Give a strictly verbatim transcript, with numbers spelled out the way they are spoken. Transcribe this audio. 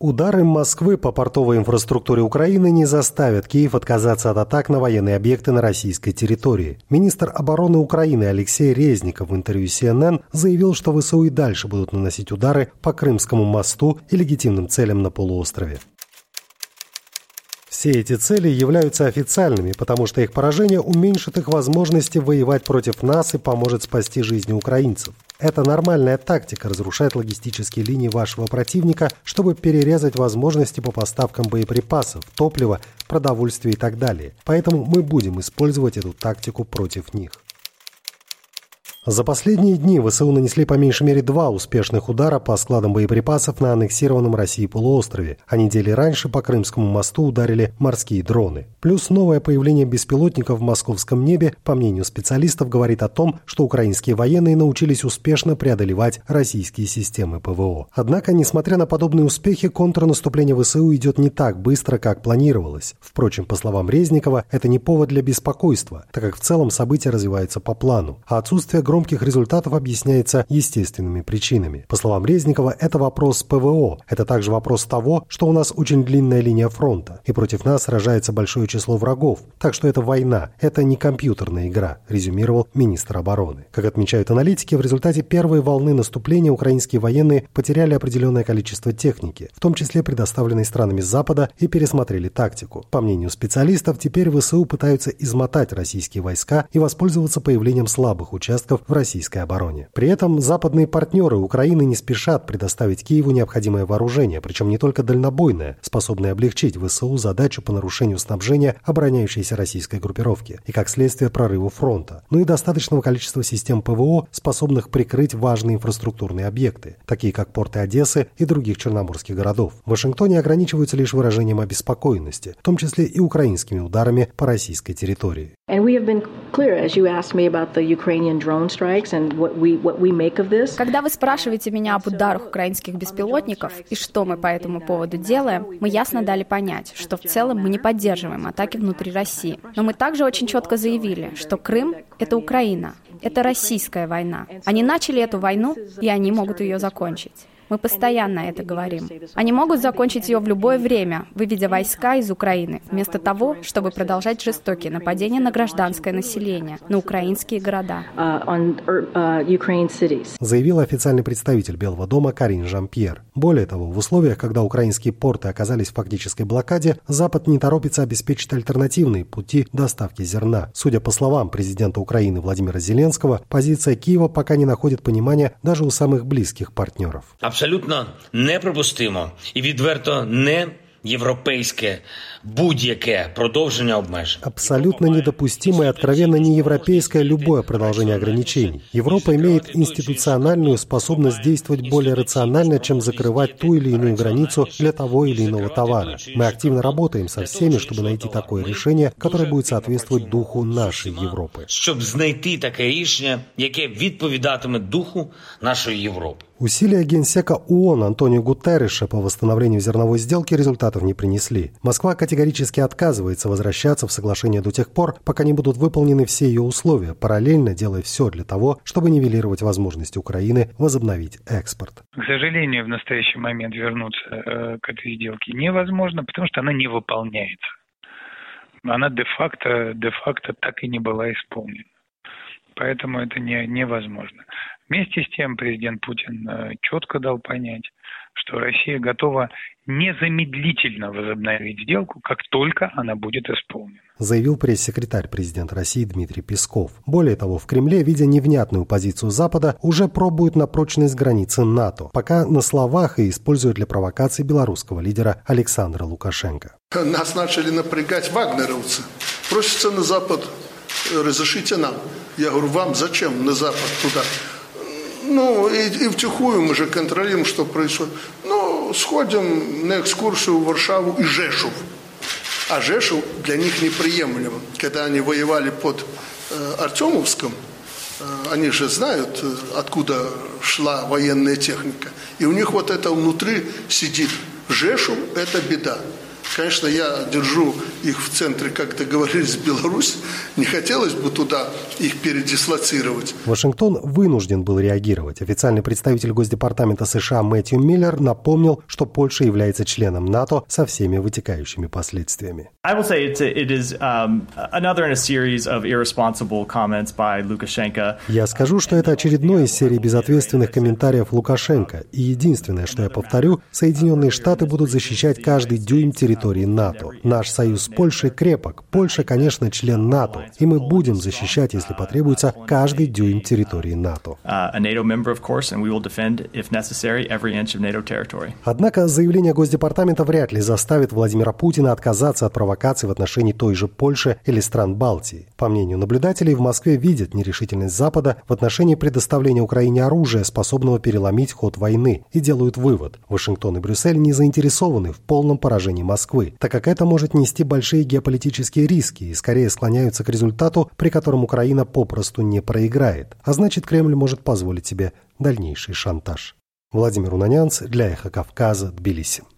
Удары Москвы по портовой инфраструктуре Украины не заставят Киев отказаться от атак на военные объекты на российской территории. Министр обороны Украины Алексей Резников в интервью си эн эн заявил, что ВСУ и дальше будут наносить удары по Крымскому мосту и легитимным целям на полуострове. Все эти цели являются официальными, потому что их поражение уменьшит их возможности воевать против нас и поможет спасти жизни украинцев. Это нормальная тактика разрушать логистические линии вашего противника, чтобы перерезать возможности по поставкам боеприпасов, топлива, продовольствия и так далее. Поэтому мы будем использовать эту тактику против них. За последние дни ВСУ нанесли по меньшей мере два успешных удара по складам боеприпасов на аннексированном Россией полуострове, а недели раньше по Крымскому мосту ударили морские дроны. Плюс новое появление беспилотников в московском небе, по мнению специалистов, говорит о том, что украинские военные научились успешно преодолевать российские системы ПВО. Однако, несмотря на подобные успехи, контрнаступление ВСУ идет не так быстро, как планировалось. Впрочем, по словам Резникова, это не повод для беспокойства, так как в целом события развиваются по плану, а отсутствие громких результатов объясняется естественными причинами. По словам Резникова, это вопрос ПВО. Это также вопрос того, что у нас очень длинная линия фронта, и против нас сражается большое число врагов. Так что это война, это не компьютерная игра, резюмировал министр обороны. Как отмечают аналитики, в результате первой волны наступления украинские военные потеряли определенное количество техники, в том числе предоставленной странами Запада, и пересмотрели тактику. По мнению специалистов, теперь ВСУ пытаются измотать российские войска и воспользоваться появлением слабых участков в российской обороне. При этом западные партнеры Украины не спешат предоставить Киеву необходимое вооружение, причем не только дальнобойное, способное облегчить ВСУ задачу по нарушению снабжения обороняющейся российской группировки и, как следствие, прорыву фронта, но и достаточного количества систем ПВО, способных прикрыть важные инфраструктурные объекты, такие как порты Одессы и других черноморских городов. В Вашингтоне ограничиваются лишь выражением обеспокоенности, в том числе и украинскими ударами по российской территории. Когда вы спрашиваете меня об ударах украинских беспилотников и что мы по этому поводу делаем, мы ясно дали понять, что в целом мы не поддерживаем атаки внутри России. Но мы также очень четко заявили, что Крым — это Украина, это российская война. Они начали эту войну, и они могут ее закончить. Мы постоянно это говорим. Они могут закончить ее в любое время, выведя войска из Украины, вместо того, чтобы продолжать жестокие нападения на гражданское население, на украинские города. Заявил официальный представитель Белого дома Карин Жан-Пьер. Более того, в условиях, когда украинские порты оказались в фактической блокаде, Запад не торопится обеспечить альтернативные пути доставки зерна. Судя по словам президента Украины Владимира Зеленского, позиция Киева пока не находит понимания даже у самых близких партнеров. Абсолютно неприпустимо і відверто не європейське будь-яке продовження обмежень. Абсолютно недопустимо и откровенно неевропейское любое продолжение ограничений. Европа имеет институциональную способность действовать более рационально, чем закрывать ту или иную границу для того или иного товара. Мы активно работаем со всеми, чтобы найти такое решение, которое будет соответствовать духу нашей Европы. Щоб знайти таке рішення, яке відповідатиме духу нашої Європи. Усилия генсека ООН Антонио Гутерриша по восстановлению зерновой сделки результатов не принесли. Москва категорически отказывается возвращаться в соглашение до тех пор, пока не будут выполнены все ее условия, параллельно делая все для того, чтобы нивелировать возможности Украины возобновить экспорт. К сожалению, в настоящий момент вернуться э, к этой сделке невозможно, потому что она не выполняется. Она де-факто, де-факто так и не была исполнена. Поэтому это не, невозможно. Вместе с тем президент Путин четко дал понять, что Россия готова незамедлительно возобновить сделку, как только она будет исполнена. Заявил пресс-секретарь президента России Дмитрий Песков. Более того, в Кремле, видя невнятную позицию Запада, уже пробуют на прочность границы НАТО, пока на словах и используют для провокаций белорусского лидера Александра Лукашенко. Нас начали напрягать вагнеровцы. Просятся на Запад, разрешите нам. Я говорю, вам зачем на Запад туда? Ну, и, и втихую мы же контролируем, что происходит. Ну, сходим на экскурсию в Варшаву и Жешув. А Жешув для них неприемлемо. Когда они воевали под э, Артемовском, э, они же знают, э, откуда шла военная техника. И у них вот это внутри сидит. Жешув – это беда. Конечно, я держу их в центре, как договорились, Беларусь, не хотелось бы туда их передислоцировать. Вашингтон вынужден был реагировать. Официальный представитель Госдепартамента США Мэтью Миллер напомнил, что Польша является членом НАТО со всеми вытекающими последствиями. I will say it, it is um, another in a series of irresponsible comments by Lukashenko. Я скажу, что это очередной из серии безответственных комментариев Лукашенко. И единственное, что я повторю, Соединенные Штаты будут защищать каждый дюйм территории НАТО. Наш союз с Польшей крепок. Польша, конечно, член НАТО. И мы будем защищать, если потребуется, каждый дюйм территории НАТО. Однако заявление Госдепартамента вряд ли заставит Владимира Путина отказаться от провокаций в отношении той же Польши или стран Балтии. По мнению наблюдателей, в Москве видят нерешительность Запада в отношении предоставления Украине оружия, способного переломить ход войны, и делают вывод: Вашингтон и Брюссель не заинтересованы в полном поражении Москвы, так как это может нести большие геополитические риски и скорее склоняются к результату, при котором Украина попросту не проиграет. А значит, Кремль может позволить себе дальнейший шантаж. Владимир Унанянц для Эхо Кавказа, Тбилиси.